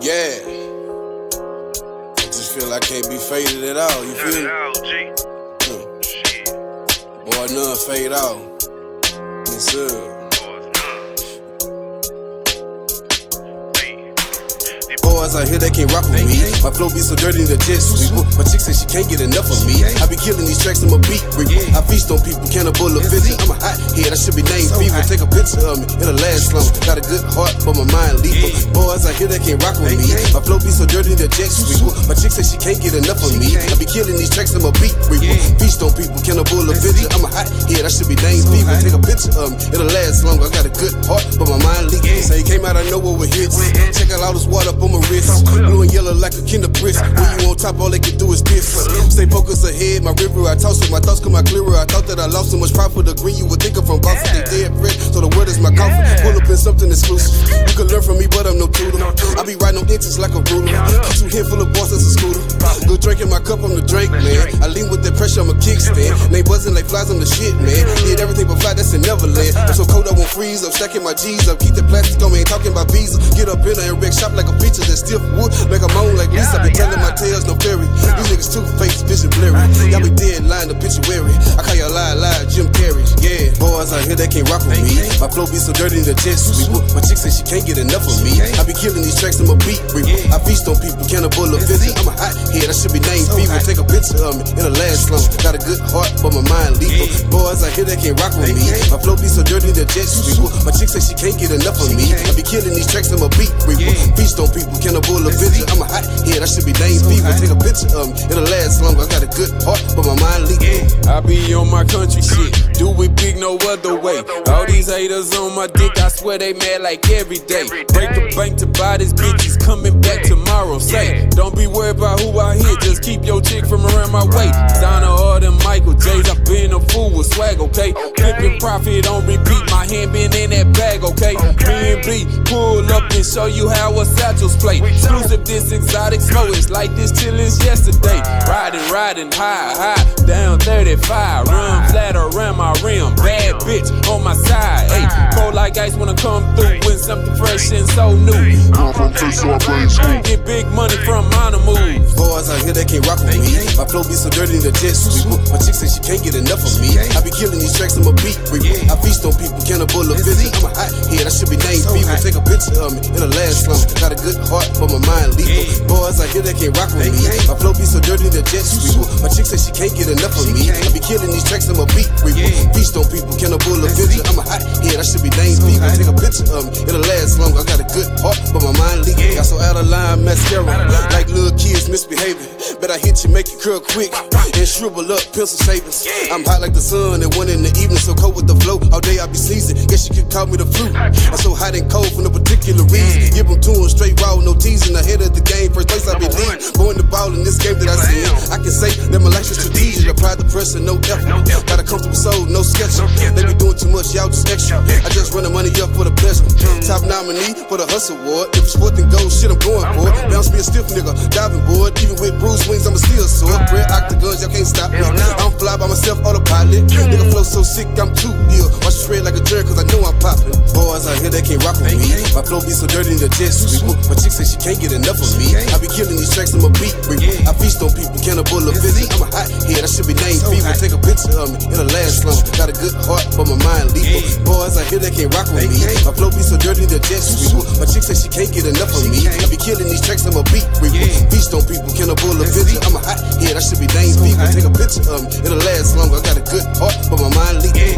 Yeah. I just feel I can't be faded at all, you feel me? Boy, none fade out. Yes, sir. Boys out here that can't rock with me. My flow be so dirty the jet sweeper. My chick says she can't get enough of me. I be killing these tracks in my beat reaper. I feast on people, cannibal of vision. I'm a hot head, I should be named Fever. Take a picture of me, it'll last long. Got a good heart, but my mind lethal. Boys out here that can't rock with me. My flow be so dirty the jet sweeper. My chick says she can't get enough of me. I be killing these tracks in my beat reaper. Feast on people, cannibal of vision. I'm a hot head, I should be named Fever. Take a picture of me, it'll last long. I got a good heart, but my mind lethal. Say he came out of nowhere with hits. Check out all this water up on my wrist. Blue and yellow like a kinder brisk. When you on top, all they can do is piss. Stay focused ahead, my river I toss it. My thoughts come out clearer. I thought that I lost so much profit. The green you would think of from Boston. They dead fresh, so the word is my coffin. Pull up in something exclusive. You can learn from me, but I'm no tutor. I be riding on inches like a ruler. Two handful of boss, that's a scooter. Good drink in my cup, I'm the Drake, man. I lean with that pressure, I'm a kickstand. They buzzing like flies, I'm the shit, man. Did everything but fly, that's in Neverland. I'm so cold, I won't freeze. I'm stacking my G's up. Keep the plastic on me, ain't talking about bees. Get up in there and wreck shop like a feature that's stiff wood. Make a moan like this, I be telling my tales, no fairy. These niggas two-faced, vision blurry. Y'all be dead, lying, the obituary. I call y'all lie, Jim Carrey. Yeah, boys out here that can't rock with me. My flow be so dirty in the jet sweeper. My chick says she can't get enough of me. I be killing these tracks in my beat reaper. I feast on people, cannibal of vision. I'm a hot head, I should be named Fever. Take a picture of me, it'll last long. Got a good heart, but my mind lethal. Boys out here that can't rock with me. My flow be so dirty in the jet sweeper. My chick says she can't get enough of me. I be killing these tracks in my beat reaper. Feast on people, cannibal of vision. I'm a hot head, I should be named Fever. Take a picture of me, it'll last long. I got a good heart, but my mind lethal. I be on my country shit, do it big no other way. All these haters on my dick, I swear they mad like every day. Break the bank to buy this bitch, he's coming back tomorrow. Say, don't be worried about who I hit, just keep your chick from around my way. Donna or them Michael J's, I been a fool with swag, okay? Flipping profit on repeat, my hand been in that bag, okay? B&B, pull up and show you how a satchel's play. Exclusive this exotic snow, it's like this till it's yesterday. Riding high, down 35. Run flat around my rim, bad bitch on my side. Hey, cold like ice when I come through with something fresh and so new. Get big money from minor moves. Boys out here that can't rock with me. My flow be so dirty in the jet sweeper. My chick says she can't get enough of me. I be killing these tracks in my beat reaper. I feast on people, cannibal of vision. I'm a hot head, I should be named Fever. Take a picture of me, it'll last long. Got a good heart, but my mind lethal. Boys out here that can't rock with me. My flow be so dirty in the jet sweeper. My chick says she can't get enough of me. I be killing these tracks in my beat reaper. Feast on people, cannibal of vision. I'm a hot head, I should be named Fever. Take a picture of me, it'll last long. I got a good heart, but my mind lethal. Got so out of line mascara, like little kids misbehaving. Bet I hit you, make you curl quick and shrivel up pencil shavings. I'm hot like the sun at 1 in the evening, so cold with the flow. All day I be sneezing, guess you could call me the flu. I'm so hot and cold for no particular reason. Give them to them straight raw, no teasing. Ahead of the game, first place I believe. Born the ball in this game that I see. I can say that my life is strategic. Apply the pressure, no effort. Got a comfortable soul, no sketching. They be doing too much, y'all just extra. I just run the money up for the pleasure. Top nominee for the Hustle Award. If it's fourth and gold, shit I'm going for. Bounce be a stiff nigga, diving board. Even with bruised wings, I'm a steel sword. Red octagons, y'all can't stop me. I'm fly by myself, autopilot. Nigga flow so sick, I'm too ill. Watch it spread like a jerk, cause I know I'm popping. Boys out here that can't rock with me. My flow be so dirty in the jet sweeper. My chick says she can't get enough of me. I be killing these tracks in my beat reaper. I feast on people, cannibal of vision. I'm a hot head, I should be named Fever. Take a picture of me, it'll last long. Got a good heart, but my mind lethal. Boys out here that can't rock with me. My flow be so dirty in the jet sweeper. My chick says she can't get enough of me. I be killing these tracks in my beat reaper. Feast on people, cannibal of vision. I'm a hot head, I should be named Fever. Take a picture of me, it'll last long. I got a good heart, but my mind lethal.